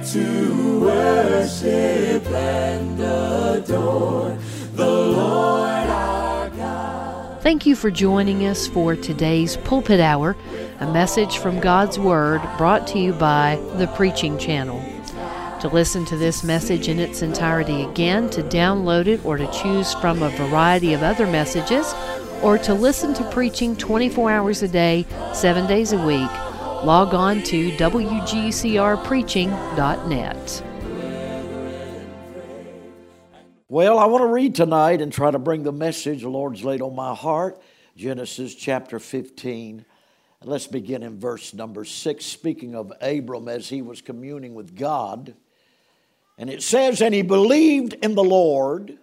to worship and adore the Lord our God. Thank you for joining us for today's Pulpit Hour, a message from God's Word brought to you by the Preaching Channel. To listen to this message in its entirety again, to download it, or to choose from a variety of other messages, or to listen to preaching 24 hours a day, 7 days a week, log on to wgcrpreaching.net. Well, I want to read tonight and try to bring the message the Lord's laid on my heart, Genesis chapter 15. And let's begin in verse number 6, speaking of Abram as he was communing with God. And it says, "And he believed in the Lord,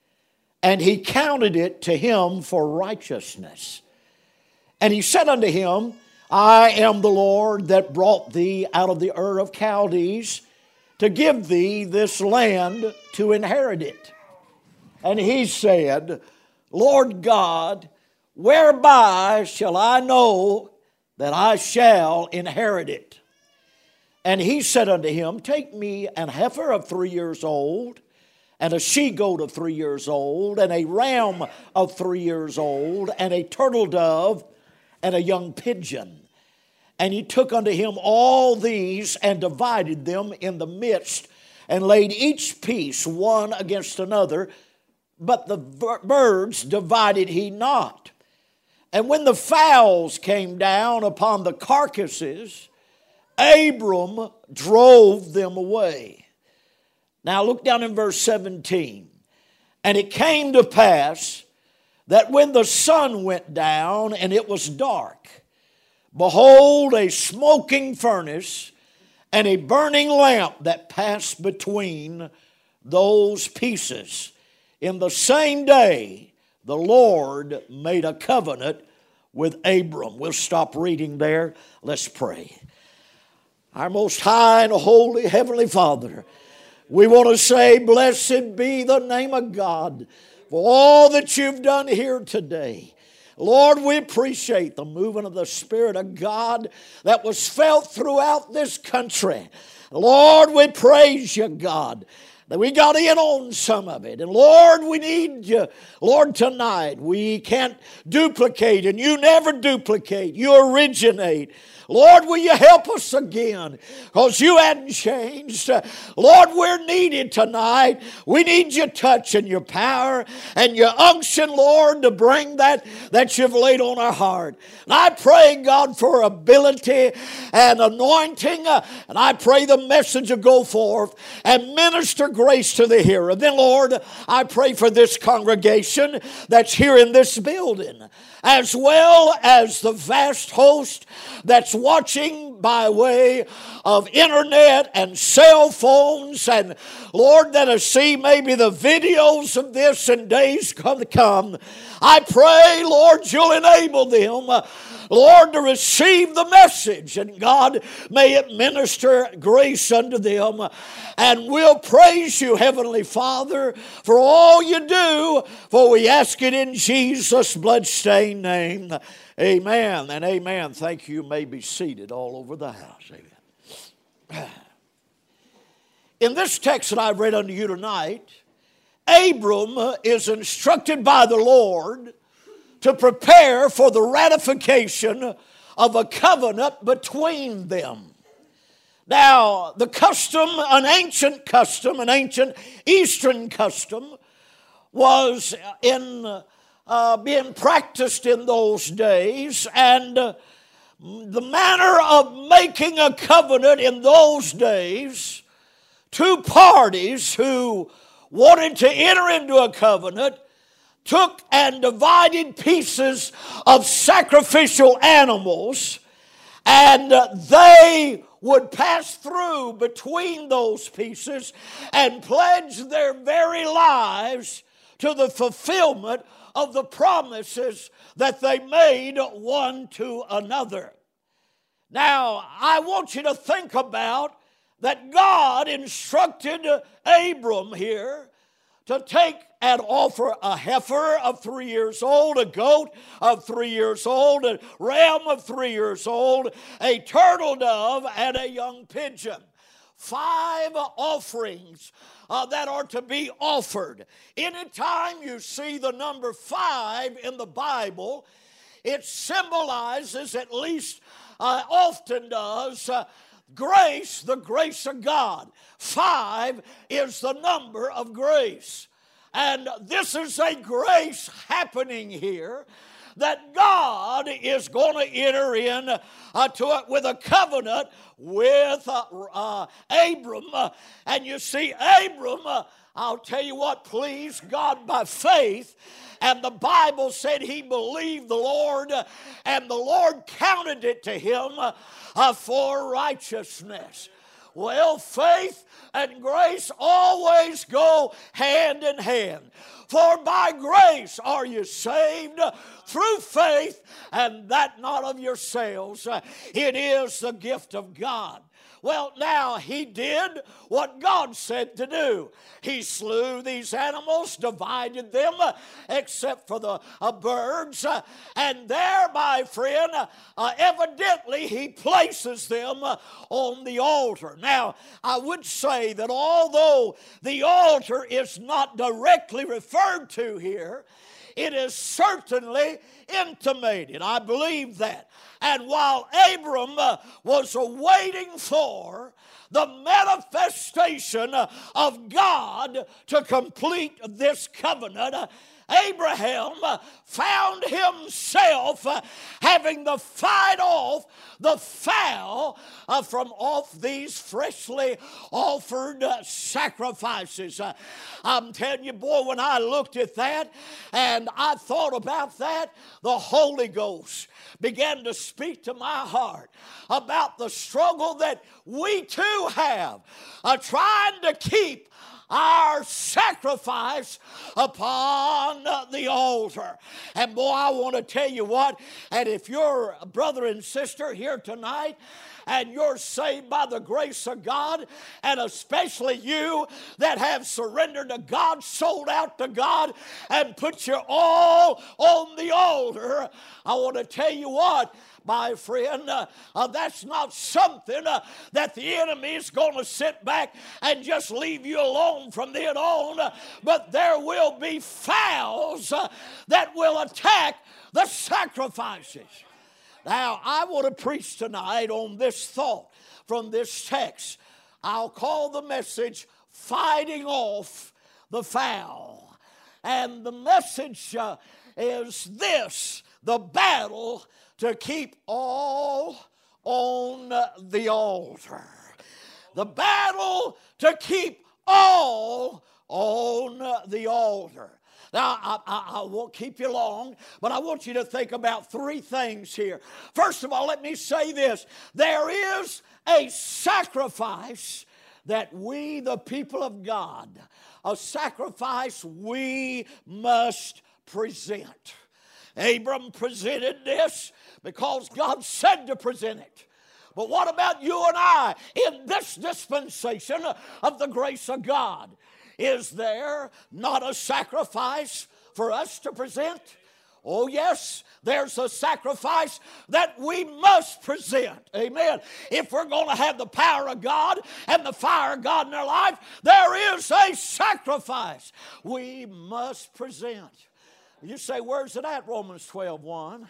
and he counted it to him for righteousness. And he said unto him, I am the Lord that brought thee out of the Ur of Chaldees to give thee this land to inherit it. And he said, Lord God, whereby shall I know that I shall inherit it? And he said unto him, Take me an heifer of 3 years old, and a she-goat of 3 years old, and a ram of 3 years old, and a turtle dove, and a young pigeon. And he took unto him all these, and divided them in the midst, and laid each piece one against another, but the birds divided he not. And when the fowls came down upon the carcasses, Abram drove them away." Now look down in verse 17. "And it came to pass that when the sun went down and it was dark, behold, a smoking furnace and a burning lamp that passed between those pieces. In the same day, the Lord made a covenant with Abram." We'll stop reading there. Let's pray. Our most high and holy Heavenly Father, we want to say, blessed be the name of God for all that you've done here today. Lord, we appreciate the movement of the Spirit of God that was felt throughout this country. Lord, we praise you, God, that we got in on some of it. And Lord, we need you. Lord, tonight we can't duplicate, and you never duplicate. You originate. Lord, will you help us again? Because you hadn't changed. Lord, we're needed tonight. We need your touch and your power and your unction, Lord, to bring that you've laid on our heart. And I pray, God, for ability and anointing. And I pray the message will go forth and minister grace to the hearer. Then, Lord, I pray for this congregation that's here in this building, as well as the vast host that's watching by way of internet and cell phones, and Lord, that I see maybe the videos of this in days to come. I pray, Lord, you'll enable them, Lord, to receive the message, and God, may it minister grace unto them. And we'll praise you, Heavenly Father, for all you do, for we ask it in Jesus' bloodstained name. Amen and amen. Thank you. You may be seated all over the house. Amen. In this text that I've read unto you tonight, Abram is instructed by the Lord to prepare for the ratification of a covenant between them. Now, the custom, an ancient Eastern custom, was being practiced in those days, and the manner of making a covenant in those days, two parties who wanted to enter into a covenant took and divided pieces of sacrificial animals, and they would pass through between those pieces and pledge their very lives to the fulfillment of the promises that they made one to another. Now, I want you to think about that God instructed Abram here to take and offer a heifer of 3 years old, a goat of 3 years old, a ram of 3 years old, a turtle dove, and a young pigeon. 5 offerings that are to be offered. Anytime you see the number 5 in the Bible, it symbolizes, at least often does, grace, the grace of God. 5 is the number of grace. And this is a grace happening here, that God is going to enter in to it with a covenant with Abram. And you see, Abram, I'll tell you what, pleased God by faith. And the Bible said he believed the Lord, and the Lord counted it to him for righteousness. Well, faith and grace always go hand in hand. For by grace are you saved through faith, and that not of yourselves. It is the gift of God. Well, now, he did what God said to do. He slew these animals, divided them, except for the birds, and thereby, friend, evidently he places them on the altar. Now, I would say that although the altar is not directly referred to here, it is certainly intimated. I believe that. And while Abram was awaiting for the manifestation of God to complete this covenant, Abraham found himself having to fight off the fowl from off these freshly offered sacrifices. I'm telling you, boy, when I looked at that and I thought about that, the Holy Ghost began to speak to my heart about the struggle that we too have, trying to keep our sacrifice upon the altar. And boy, I want to tell you what, and if you're a brother and sister here tonight, and you're saved by the grace of God, and especially you that have surrendered to God, sold out to God, and put your all on the altar, I want to tell you what, my friend, that's not something that the enemy is going to sit back and just leave you alone from then on, but there will be fowls that will attack the sacrifices. Now, I want to preach tonight on this thought from this text. I'll call the message, Fighting Off the Fowl. And the message is this: the battle to keep all on the altar. The battle to keep all on the altar. Now, I won't keep you long, but I want you to think about 3 things here. First of all, let me say this. There is a sacrifice that we, the people of God, a sacrifice we must present. Abram presented this because God said to present it. But what about you and I in this dispensation of the grace of God? Is there not a sacrifice for us to present? Oh, yes, there's a sacrifice that we must present. Amen. If we're going to have the power of God and the fire of God in our life, there is a sacrifice we must present. You say, where's it at? Romans 12:1.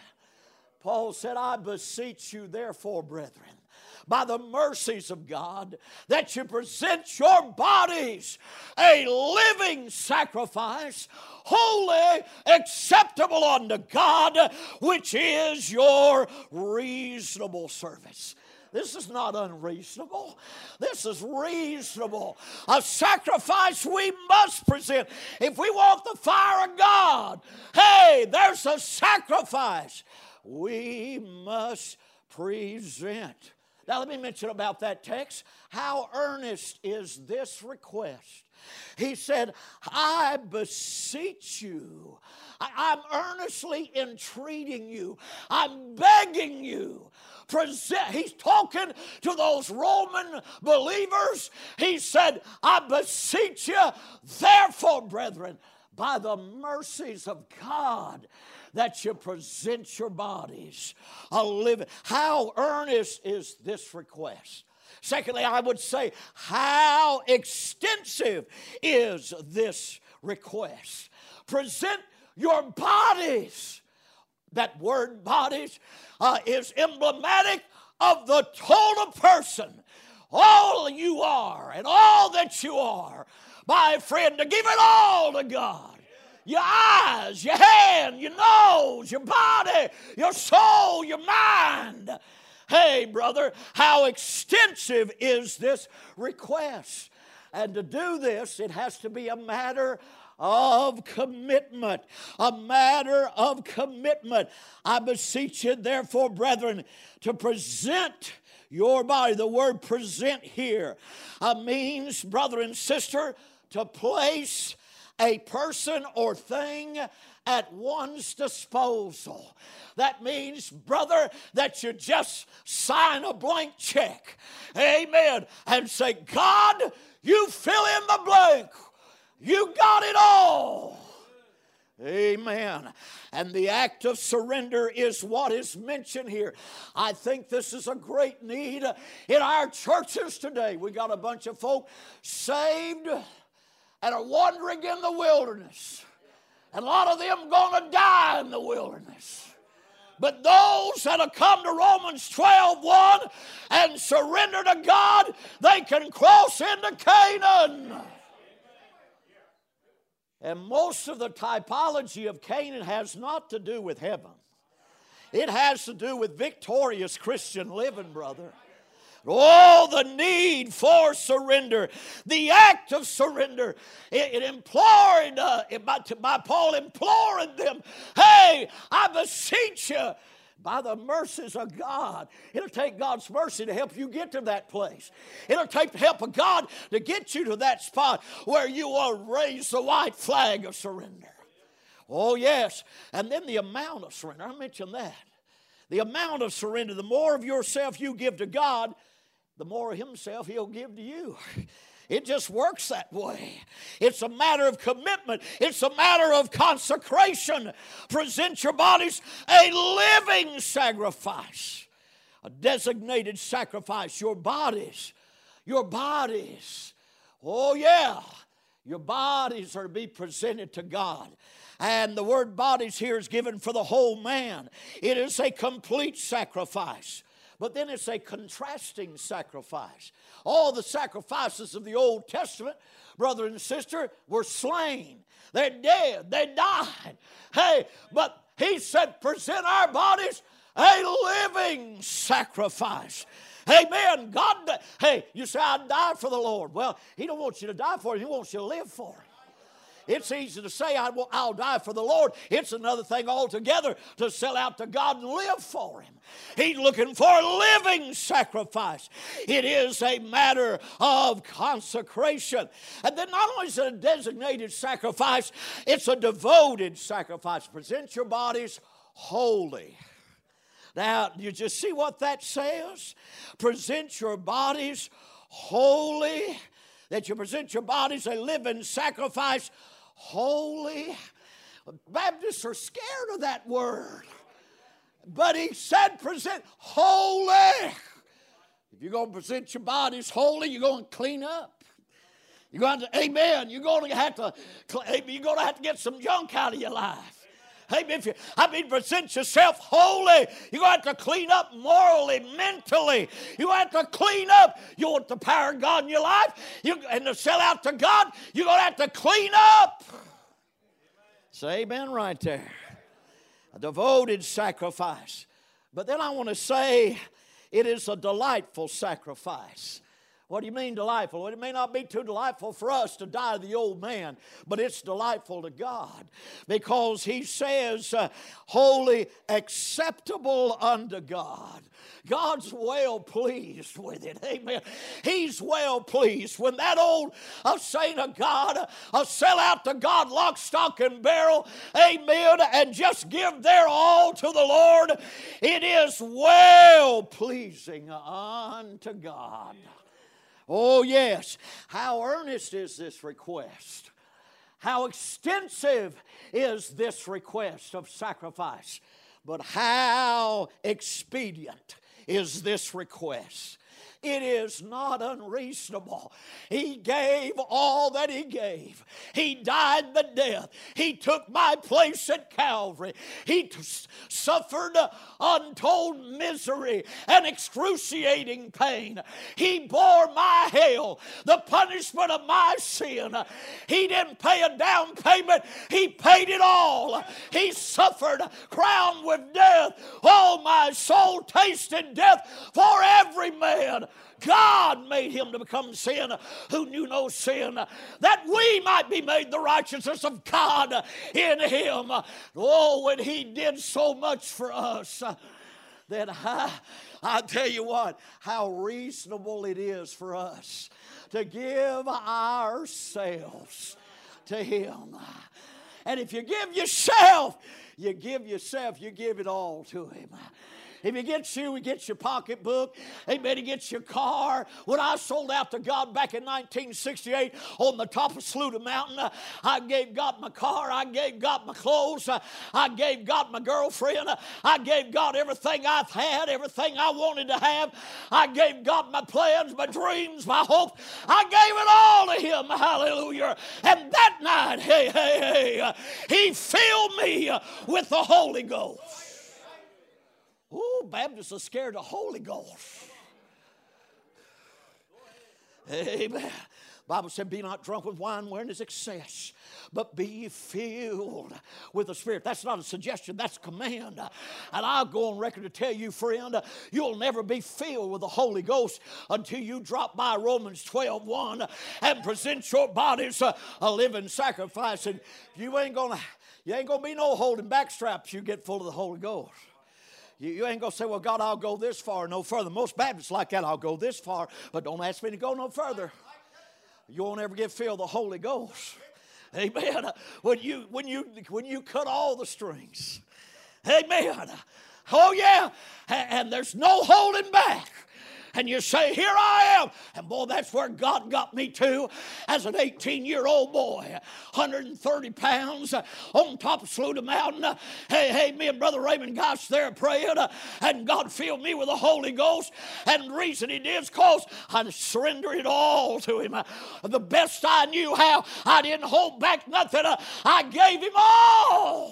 Paul said, I beseech you therefore, brethren, by the mercies of God, that you present your bodies a living sacrifice, holy, acceptable unto God, which is your reasonable service. This is not unreasonable. This is reasonable. A sacrifice we must present. If we want the fire of God, hey, there's a sacrifice we must present. Now let me mention about that text. How earnest is this request? He said, I beseech you. I'm earnestly entreating you. I'm begging you. He's talking to those Roman believers. He said, I beseech you, therefore, brethren, by the mercies of God, that you present your bodies a living. How earnest is this request? Secondly, I would say, how extensive is this request? Present your bodies. That word bodies is emblematic of the total person. All you are and all that you are. My friend, to give it all to God. Your eyes, your hand, your nose, your body, your soul, your mind. Hey, brother, how extensive is this request? And to do this, it has to be a matter of commitment. A matter of commitment. I beseech you, therefore, brethren, to present your body. The word present here means, brother and sister, to place a person or thing at one's disposal. That means, brother, that you just sign a blank check. Amen. And say, God, you fill in the blank. You got it all. Amen. And the act of surrender is what is mentioned here. I think this is a great need in our churches today. We got a bunch of folk saved and are wandering in the wilderness. And a lot of them going to die in the wilderness. But those that have come to Romans 12:1 and surrender to God, they can cross into Canaan. And most of the typology of Canaan has not to do with heaven. It has to do with victorious Christian living, brother. Oh, the need for surrender, the act of surrender. It implored, by Paul imploring them, hey, I beseech you, by the mercies of God. It'll take God's mercy to help you get to that place. It'll take the help of God to get you to that spot where you will raise the white flag of surrender. Oh, yes. And then the amount of surrender. I mentioned that. The amount of surrender, the more of yourself you give to God, the more of Himself He'll give to you. It just works that way. It's a matter of commitment. It's a matter of consecration. Present your bodies a living sacrifice, a designated sacrifice. Your bodies. Oh, yeah. Your bodies are to be presented to God. And the word bodies here is given for the whole man. It is a complete sacrifice. But then it's a contrasting sacrifice. All the sacrifices of the Old Testament, brother and sister, were slain. They're dead. They died. Hey, but He said, present our bodies a living sacrifice. Amen. God, hey, you say, I died for the Lord. Well, He don't want you to die for Him. He wants you to live for Him. It's easy to say, I'll die for the Lord. It's another thing altogether to sell out to God and live for Him. He's looking for a living sacrifice. It is a matter of consecration. And then not only is it a designated sacrifice, it's a devoted sacrifice. Present your bodies holy. Now, you just see what that says? Present your bodies holy. That you present your bodies a living sacrifice holy. Baptists are scared of that word. But He said present holy. If you're going to present your bodies holy, you're going to clean up. You're going to, amen, you're going to have to get some junk out of your life. Present yourself holy. You're going to have to clean up morally, mentally. You have to clean up. You want the power of God in your life, and to sell out to God, you're going to have to clean up. Say amen right there. A devoted sacrifice. But then I want to say it is a delightful sacrifice. What do you mean delightful? Well, it may not be too delightful for us to die to the old man, but it's delightful to God because He says, holy, acceptable unto God. God's well pleased with it. Amen. He's well pleased. When that old saint of God sell out to God lock, stock, and barrel, amen, and just give their all to the Lord, it is well pleasing unto God. Oh, yes. How earnest is this request? How extensive is this request of sacrifice? But how expedient is this request? It is not unreasonable. He gave all that He gave. He died the death. He took my place at Calvary. He suffered untold misery and excruciating pain. He bore my hell, the punishment of my sin. He didn't pay a down payment. He paid it all. He suffered, crowned with death. Oh, my soul tasted death for every man. God made Him to become sin who knew no sin, that we might be made the righteousness of God in Him. Oh, when He did so much for us, then I tell you what, how reasonable it is for us to give ourselves to Him. And if you give yourself, you give it all to Him. If He gets you, He gets your pocketbook. Amen. He gets your car. When I sold out to God back in 1968 on the top of Saluda Mountain, I gave God my car. I gave God my clothes. I gave God my girlfriend. I gave God everything I've had, everything I wanted to have. I gave God my plans, my dreams, my hope. I gave it all to Him. Hallelujah. And that night, He filled me with the Holy Ghost. Oh, Baptists are scared of the Holy Ghost. Amen. The Bible said, be not drunk with wine wherein is excess, but be ye filled with the Spirit. That's not a suggestion, that's a command. And I'll go on record to tell you, friend, you'll never be filled with the Holy Ghost until you drop by Romans 12:1 and present your bodies a living sacrifice. And you ain't gonna be no holding back straps. You get full of the Holy Ghost. You ain't going to say, well, God, I'll go this far, no further. Most Baptists like that. I'll go this far, but don't ask me to go no further. You won't ever get filled with the Holy Ghost. Amen. When you cut all the strings. Amen. Oh, yeah. And there's no holding back. And you say, here I am. And boy, that's where God got me to as an 18-year-old boy. 130 pounds on top of Saluda Mountain. Hey, me and Brother Raymond Gosh there praying. And God filled me with the Holy Ghost. And the reason He did is because I surrendered it all to Him. The best I knew how. I didn't hold back nothing. I gave Him all.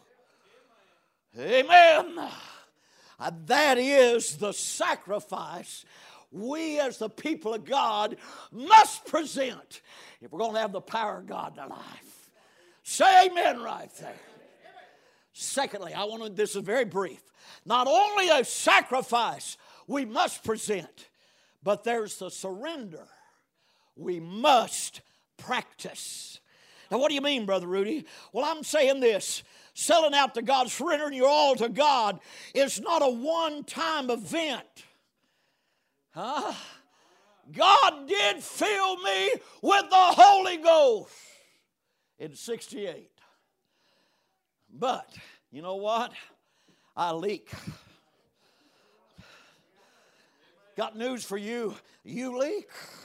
Amen. That is the sacrifice we as the people of God must present if we're going to have the power of God in our life. Say amen right there. Secondly, this is very brief. Not only a sacrifice we must present, but there's the surrender we must practice. Now, what do you mean, Brother Rudy? Well, I'm saying this. Selling out to God, surrendering your all to God is not a one-time event. God did fill me with the Holy Ghost in 68. But, you know what? I leak. Got news for you. You leak.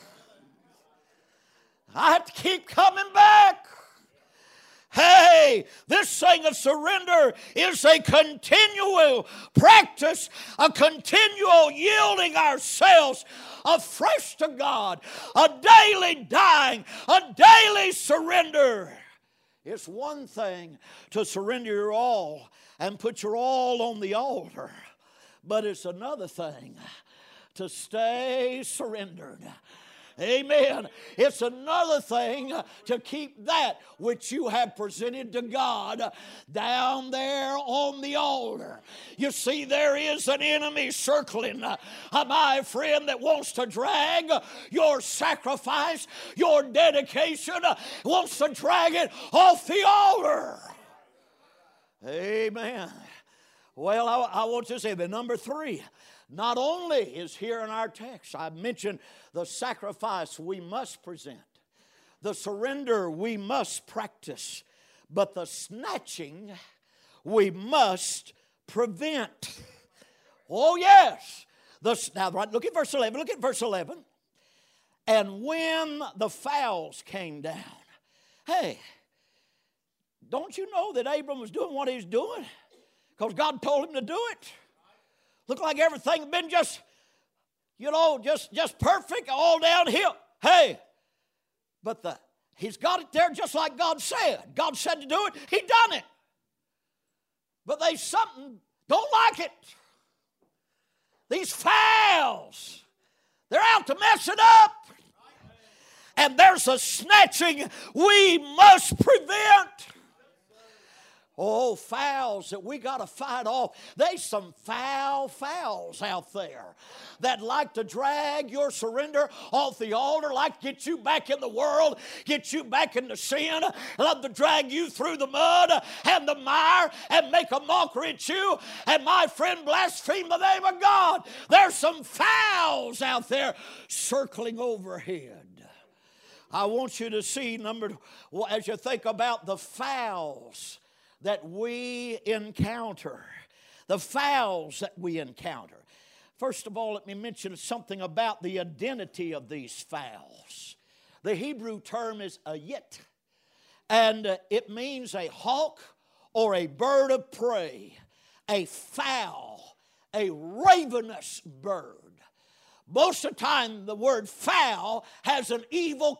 I have to keep coming back. Hey, this thing of surrender is a continual practice, a continual yielding ourselves afresh to God, a daily dying, a daily surrender. It's one thing to surrender your all and put your all on the altar, but it's another thing to stay surrendered. Amen. It's another thing to keep that which you have presented to God down there on the altar. You see, there is an enemy circling, my friend, that wants to drag your sacrifice, your dedication, wants to drag it off the altar. Amen. Well, I want to say the number 3. Not only is here in our text, I mentioned the sacrifice we must present, the surrender we must practice, but the snatching we must prevent. Oh, yes. Now, look at verse 11. Look at verse 11. And when the fowls came down. Hey, don't you know that Abram was doing what he was doing? Because God told him to do it. Looked like everything had been just just perfect, all downhill. Hey, but he's got it there just like God said. God said to do it, he done it. But they something don't like it. These fowls, they're out to mess it up. And there's a snatching we must prevent. Oh, fowls that we got to fight off. There's some foul fowls out there that like to drag your surrender off the altar, like to get you back in the world, get you back into sin, love to drag you through the mud and the mire and make a mockery at you. And my friend, blaspheme the name of God. There's some fowls out there circling overhead. I want you to see, as you think about the fowls that we encounter. The fowls that we encounter. First of all, let me mention something about the identity of these fowls. The Hebrew term is a yit, and it means a hawk or a bird of prey, a fowl, a ravenous bird. Most of the time, the word foul has an evil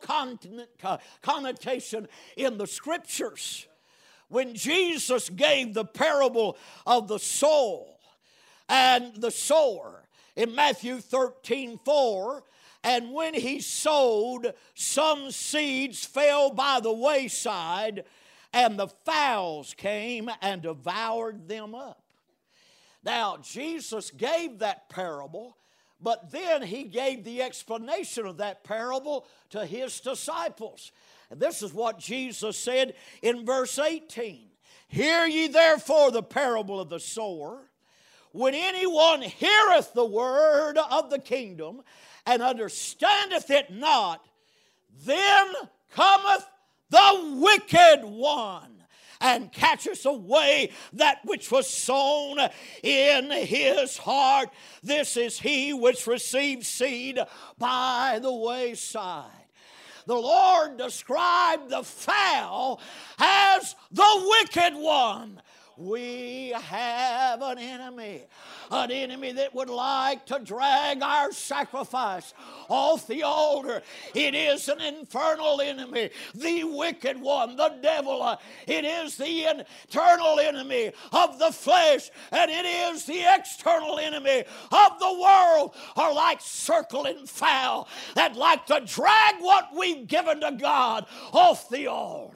connotation in the Scriptures. When Jesus gave the parable of the soul and the sower in Matthew 13:4, and when he sowed, some seeds fell by the wayside, and the fowls came and devoured them up. Now, Jesus gave that parable, but then he gave the explanation of that parable to his disciples. And this is what Jesus said in verse 18. Hear ye therefore the parable of the sower. When anyone heareth the word of the kingdom and understandeth it not, then cometh the wicked one and catcheth away that which was sown in his heart. This is he which received seed by the wayside. The Lord described the fowl as the wicked one. We have an enemy that would like to drag our sacrifice off the altar. It is an infernal enemy, the wicked one, the devil. It is the internal enemy of the flesh, and it is the external enemy of the world, are like circling fowl that like to drag what we've given to God off the altar.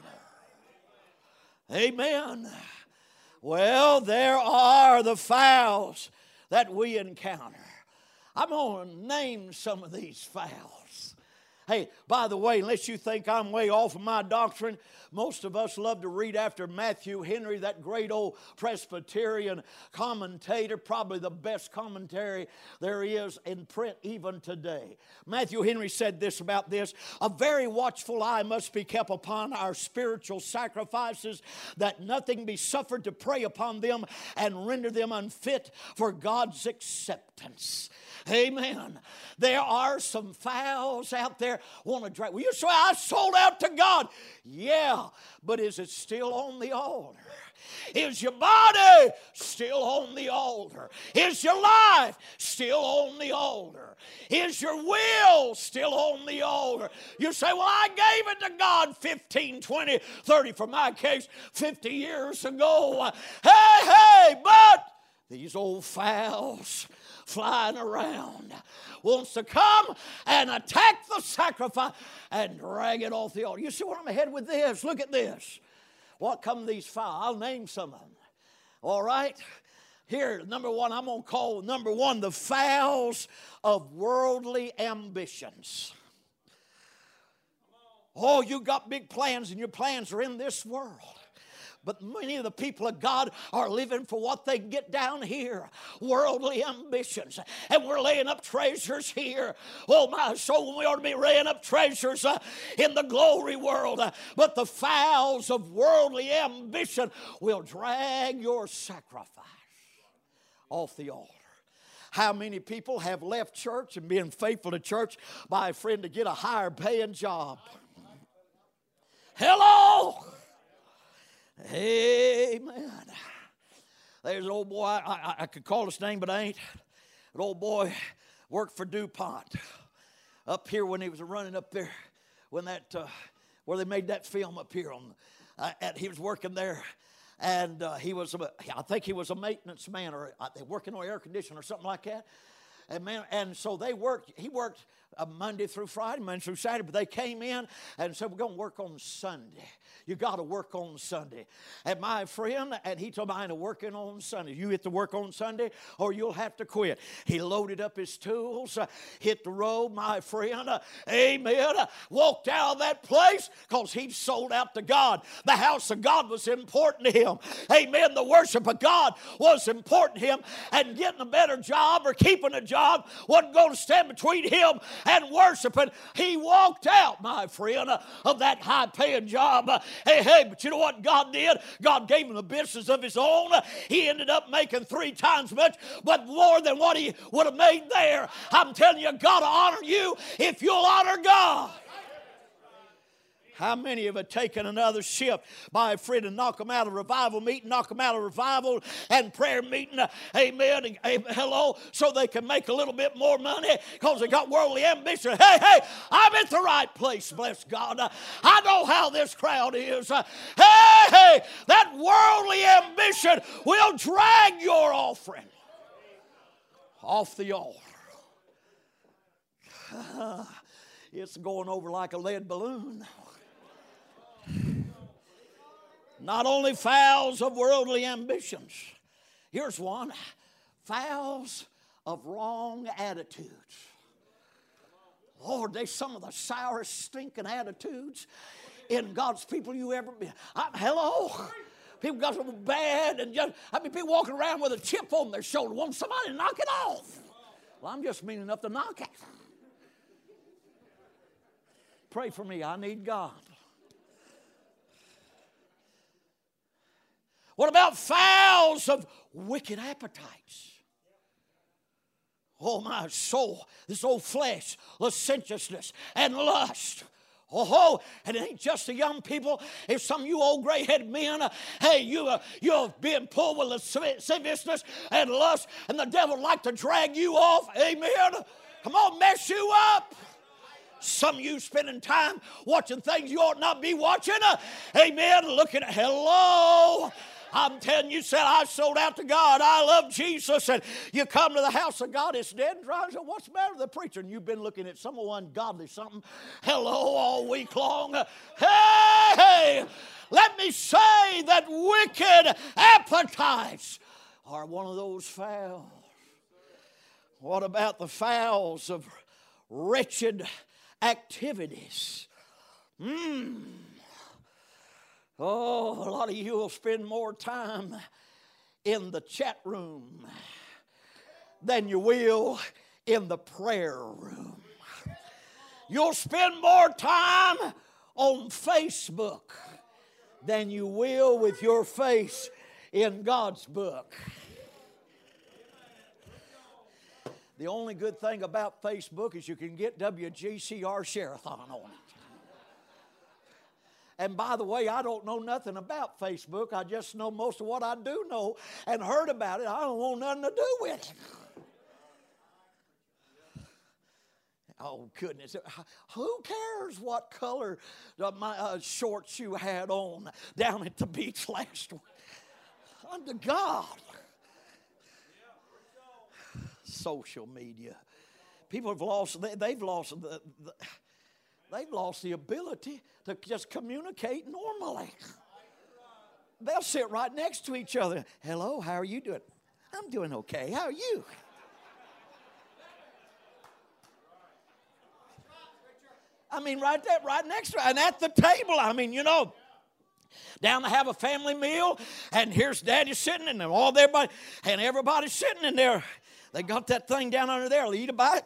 Amen. Well, there are the fowls that we encounter. I'm going to name some of these fowls. Hey, by the way, unless you think I'm way off of my doctrine, most of us love to read after Matthew Henry, that great old Presbyterian commentator, probably the best commentary there is in print even today. Matthew Henry said this about this: a very watchful eye must be kept upon our spiritual sacrifices, that nothing be suffered to prey upon them and render them unfit for God's acceptance. Amen. There are some fowls out there want to drag. Well, you say, I sold out to God. Yeah, but is it still on the altar? Is your body still on the altar? Is your life still on the altar? Is your will still on the altar? You say, well, I gave it to God 15, 20, 30, for my case, 50 years ago. Hey, but these old fowls flying around wants to come and attack the sacrifice and drag it off the altar. You see where I'm ahead with this? Look at this. What come these fowls? I'll name some of them. All right? Here, number one, I'm going to call number one the fowls of worldly ambitions. Oh, you got big plans, and your plans are in this world. But many of the people of God are living for what they can get down here. Worldly ambitions. And we're laying up treasures here. Oh, my soul, we ought to be laying up treasures in the glory world. But the fowls of worldly ambition will drag your sacrifice off the altar. How many people have left church and been faithful to church by a friend to get a higher paying job? Hello! Amen. There's an old boy, I could call his name, but I ain't. An old boy worked for DuPont. Up here when he was running up there, when that where they made that film up here on, and he was working there, and I think he was a maintenance man or working on air conditioning or something like that. And so he worked Monday through Friday, Monday through Saturday, but they came in and said, we're going to work on Sunday. You got to work on Sunday. And my friend, and he told me, I ain't working on Sunday. You get to work on Sunday or you'll have to quit. He loaded up his tools, hit the road, my friend, amen, walked out of that place because he sold out to God. The house of God was important to him. Amen. The worship of God was important to him, and getting a better job or keeping a job wasn't going to stand between him and worshiping. He walked out, my friend, of that high-paying job. Hey, but you know what God did? God gave him a business of his own. He ended up making 3 times much, but more than what he would have made there. I'm telling you, God will honor you if you'll honor God. How many have taken another shift by a friend and knock them out of revival meeting, knock them out of revival and prayer meeting, amen, and hello, so they can make a little bit more money because they got worldly ambition. Hey, I'm at the right place, bless God. I know how this crowd is. Hey, that worldly ambition will drag your offering off the altar. It's going over like a lead balloon. Not only fouls of worldly ambitions. Here's one. Fouls of wrong attitudes. Lord, they're some of the sourest, stinking attitudes in God's people you ever been. Hello? People got so bad, and people walking around with a chip on their shoulder, wanting somebody to knock it off. Well, I'm just mean enough to knock it. Pray for me. I need God. What about fowls of wicked appetites? Oh, my soul, this old flesh, lasciviousness and lust. Oh, and it ain't just the young people. It's some of you old gray-headed men. Hey, you're being pulled with lasciviousness and lust, and the devil would like to drag you off. Amen. Come on, mess you up. Some of you spending time watching things you ought not be watching. Amen. Looking at, hello. I'm telling you, said I sold out to God. I love Jesus. And you come to the house of God, it's dead and dry. So what's the matter with the preacher? And you've been looking at some ungodly something. Hello, all week long. Hey, let me say that wicked appetites are one of those fowls. What about the fowls of wretched activities? Oh, a lot of you will spend more time in the chat room than you will in the prayer room. You'll spend more time on Facebook than you will with your face in God's book. The only good thing about Facebook is you can get WGCR Share-a-thon on it. And by the way, I don't know nothing about Facebook. I just know most of what I do know and heard about it. I don't want nothing to do with it. Oh, goodness. Who cares what color my shorts you had on down at the beach last week? Unto God. Social media. People have lost, they've lost the ability to just communicate normally. They'll sit right next to each other. Hello, how are you doing? I'm doing okay. How are you? I mean, right there, right next to her. And at the table, I mean, you know, down to have a family meal, and here's Daddy sitting in there, all everybody, and everybody's sitting in there. They got that thing down under there. They'll eat a bite.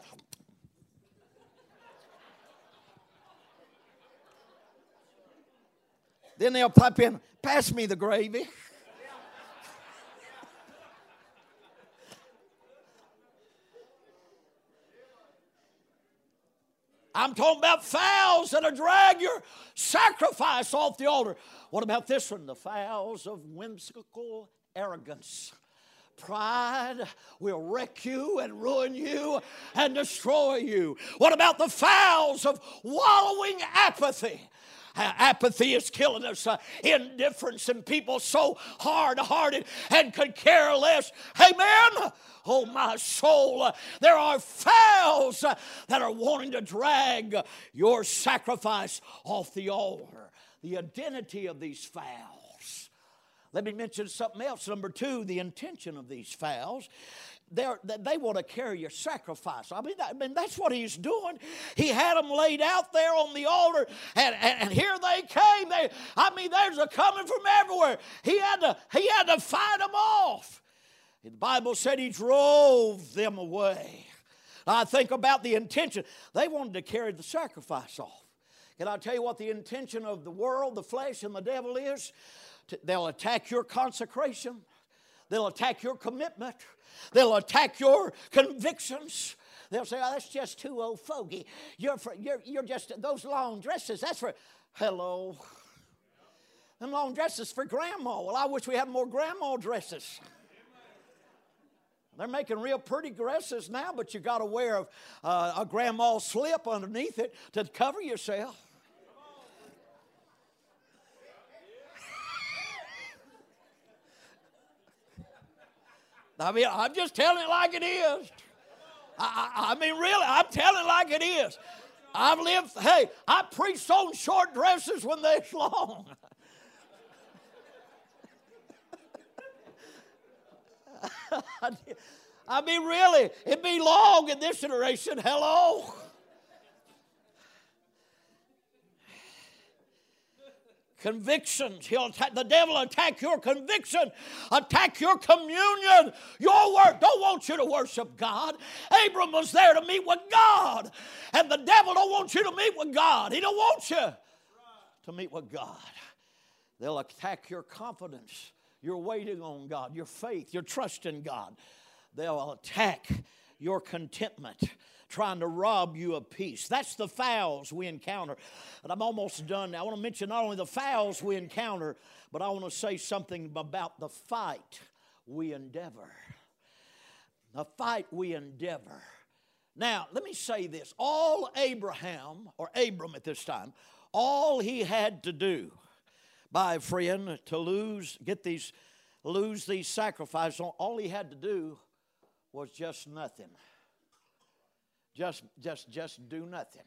Then they'll pipe in, pass me the gravy. I'm talking about fowls that'll drag your sacrifice off the altar. What about this one? The fowls of whimsical arrogance. Pride will wreck you and ruin you and destroy you. What about the fowls of wallowing apathy? Apathy is killing us. Indifference, and people so hard-hearted and could care less. Amen? Oh, my soul, there are fowls that are wanting to drag your sacrifice off the altar. The identity of these fowls. Let me mention something else. Number two, the intention of these fowls. They want to carry your sacrifice. I mean, that's what he's doing. He had them laid out there on the altar, and here they came. There's a coming from everywhere. He had to fight them off. The Bible said he drove them away. Now, I think about the intention. They wanted to carry the sacrifice off. Can I tell you what the intention of the world, the flesh, and the devil is? They'll attack your consecration. They'll attack your commitment. They'll attack your convictions. They'll say, "Oh, that's just too old fogey. You're just, those long dresses, that's for," hello. Them long dresses for grandma. Well, I wish we had more grandma dresses. They're making real pretty dresses now, but you got to wear a grandma slip underneath it to cover yourself. I mean, I'm just telling it like it is. I mean, really, I'm telling it like it is. I preached on short dresses when they're long. I mean, really, it'd be long in this generation. Hello? Convictions. The devil will attack your conviction, attack your communion, your work. Don't want you to worship God. Abram was there to meet with God, and the devil don't want you to meet with God. He don't want you to meet with God. They'll attack your confidence, your waiting on God, your faith, your trust in God. They'll attack your contentment, trying to rob you of peace. That's the fowls we encounter. And I'm almost done now. I want to mention not only the fowls we encounter, but I want to say something about the fight we endeavor. The fight we endeavor. Now, let me say this. All Abram at this time, all he had to do, my friend, to lose these sacrifices, all he had to do was just nothing. Just do nothing.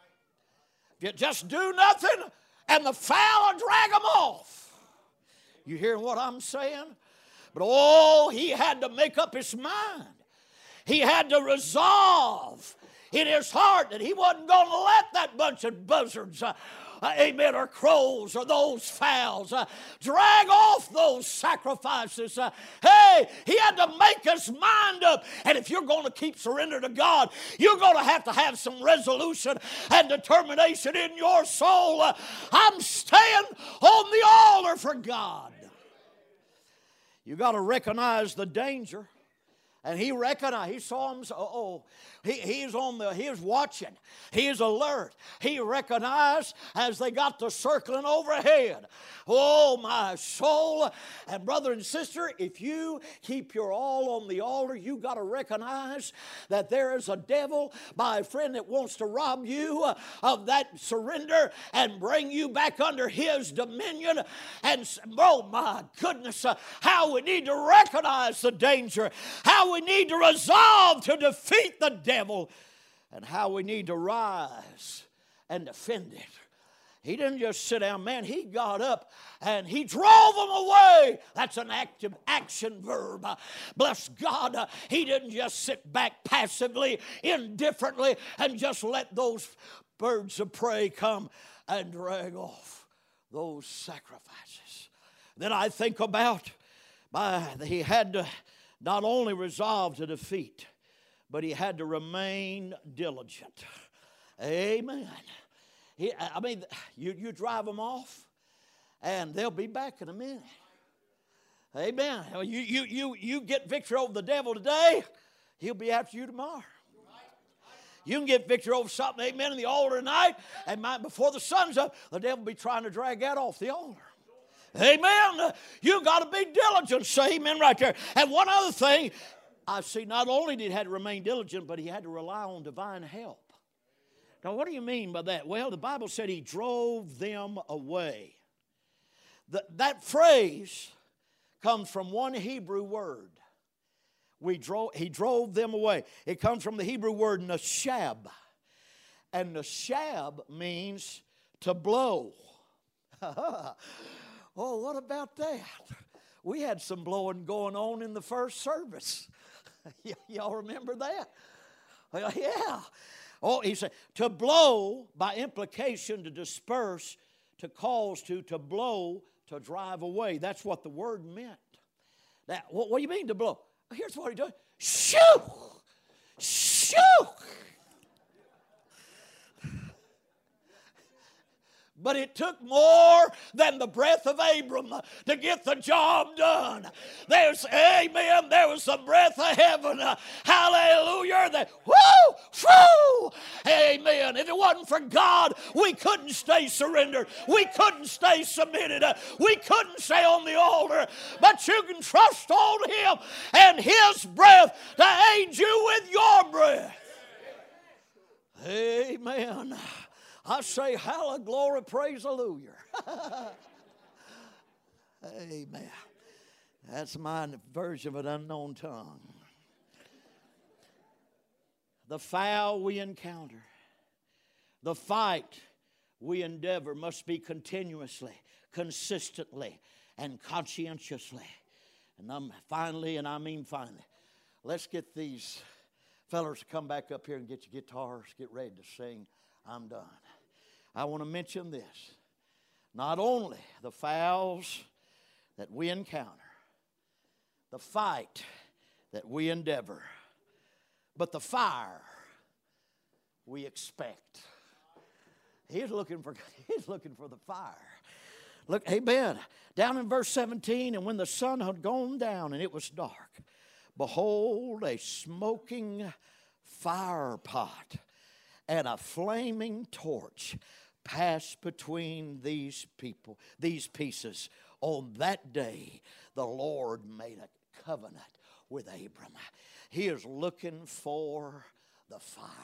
Just do nothing, and the fowl will drag them off. You hearing what I'm saying? But he had to make up his mind. He had to resolve in his heart that he wasn't going to let that bunch of buzzards, amen, or crows or those fowls drag off those sacrifices. He had to make his mind up. And if you're going to keep surrender to God, you're going to have some resolution and determination in your soul. I'm staying on the altar for God. You got to recognize the danger. And he recognized, he saw him, he was watching, he is alert. He recognized as they got to circling overhead. Oh, my soul. And brother and sister, if you keep your all on the altar, you got to recognize that there is a devil, my friend, that wants to rob you of that surrender and bring you back under his dominion. And oh, my goodness, how we need to recognize the danger, how we need to resolve to defeat the devil, and how we need to rise and defend it. He didn't just sit down, man. He got up and he drove them away. That's an active action verb. Bless God. He didn't just sit back passively, indifferently, and just let those birds of prey come and drag off those sacrifices. Then I think about he had to not only resolve to defeat, but he had to remain diligent. Amen. You drive them off, and they'll be back in a minute. Amen. You get victory over the devil today, he'll be after you tomorrow. You can get victory over something, amen, in the altar tonight, and before the sun's up, the devil will be trying to drag that off the altar. Amen. You got to be diligent. Say amen right there. And one other thing, I see not only did he have to remain diligent, but he had to rely on divine help. Now, what do you mean by that? Well, the Bible said he drove them away. That phrase comes from one Hebrew word. He drove them away. It comes from the Hebrew word nashab. And nashab means to blow. Oh, what about that? We had some blowing going on in the first service. Y'all remember that? Yeah. Oh, he said, to blow, by implication, to disperse, to cause, to blow, to drive away. That's what the word meant. Now, what do you mean to blow? Here's what he does. Shoo! Shoo! But it took more than the breath of Abram to get the job done. There was the breath of heaven. Hallelujah. Woo! Amen. If it wasn't for God, we couldn't stay surrendered. We couldn't stay submitted. We couldn't stay on the altar. But you can trust on Him and His breath to aid you with your breath. Amen. I say, hallelujah, glory, praise, hallelujah. Amen. That's my version of an unknown tongue. The foul we encounter, the fight we endeavor must be continuously, consistently, and conscientiously. And finally, let's get these fellas to come back up here and get your guitars, get ready to sing. I'm done. I want to mention this. Not only the fouls that we encounter, the fight that we endeavor, but the fire we expect. He's looking for the fire. Look, amen. Down in verse 17, and when the sun had gone down and it was dark, behold, a smoking fire pot and a flaming torch passed between these pieces. On that day, the Lord made a covenant with Abram. He is looking for the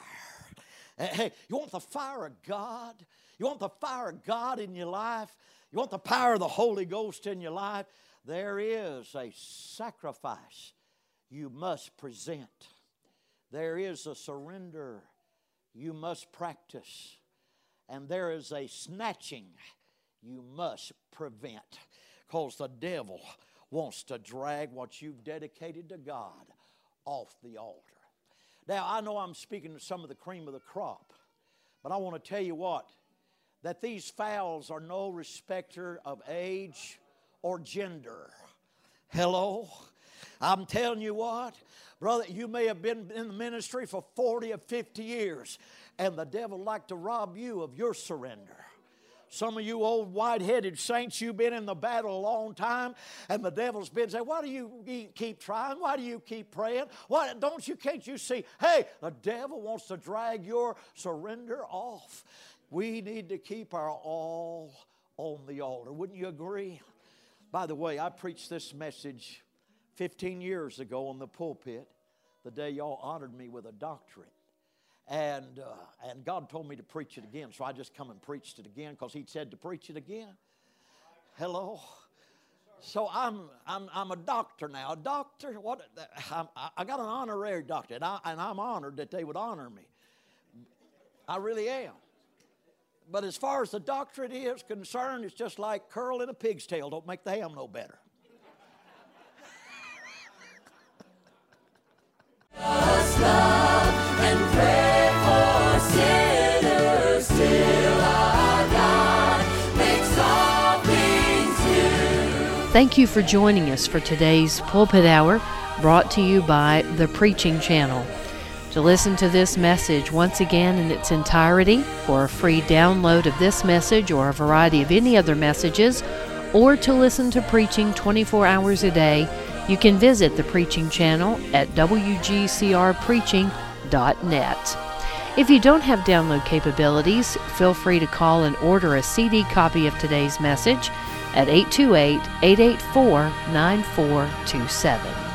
fire. Hey, you want the fire of God? You want the fire of God in your life? You want the power of the Holy Ghost in your life? There is a sacrifice you must present. There is a surrender you must practice. And there is a snatching you must prevent. Because the devil wants to drag what you've dedicated to God off the altar. Now, I know I'm speaking to some of the cream of the crop. But I want to tell you what. That these fowls are no respecter of age or gender. Hello? I'm telling you what. Brother, you may have been in the ministry for 40 or 50 years. And the devil like to rob you of your surrender. Some of you old white-headed saints, you've been in the battle a long time, and the devil's been saying, why do you keep trying? Why do you keep praying? Why can't you see, hey, the devil wants to drag your surrender off. We need to keep our all on the altar. Wouldn't you agree? By the way, I preached this message 15 years ago on the pulpit, the day y'all honored me with a doctorate. And God told me to preach it again, so I just come and preached it again because He said to preach it again. Hello. So I'm a doctor now. A doctor. What? I got an honorary doctorate, and I'm honored that they would honor me. I really am. But as far as the doctorate is concerned, it's just like curling a pig's tail. Don't make the ham no better. Just love and pray for sinners till our God makes all things new. Thank you for joining us for today's Pulpit Hour, brought to you by The Preaching Channel. To listen to this message once again in its entirety, for a free download of this message or a variety of any other messages, or to listen to preaching 24 hours a day, you can visit the Preaching Channel at wgcrpreaching.net. If you don't have download capabilities, feel free to call and order a CD copy of today's message. at 828-884-9427.